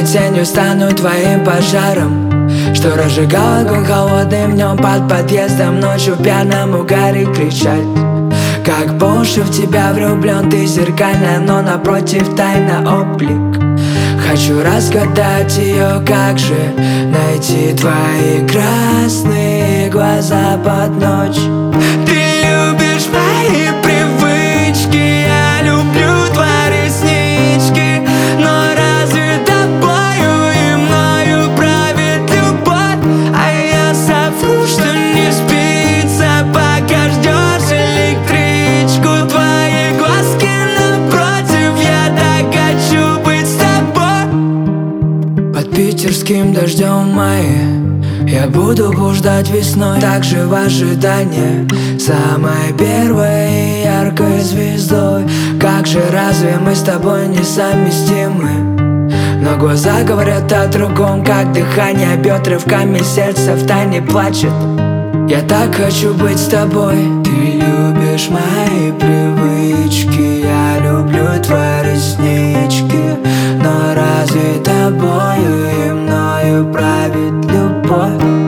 тенью стану твоим пожаром, что разжигал огонь холодным днем под подъездом, ночью в пьяном угаре кричать. Как по уши в тебя влюблен, ты зеркальная, но напротив тайна облик. Хочу разгадать ее, как же найти твои красные глаза под ночь. Ты любишь мои привычки, я люблю твои реснички, но разве тобою и мною правит любовь? А я совру, что не спится, пока ждешь электричку. Твои глазки напротив, я так хочу быть с тобой. Под питерским дождем в мае я буду блуждать весной, также в ожидании самой первой и яркой звездой. Как же разве мы с тобой несовместимы? Но глаза говорят о другом, как дыхание бьет рывками, сердце втайне плачет. Я так хочу быть с тобой. Ты любишь мои привычки, я люблю твои реснички, но разве тобою и мною правит любовь?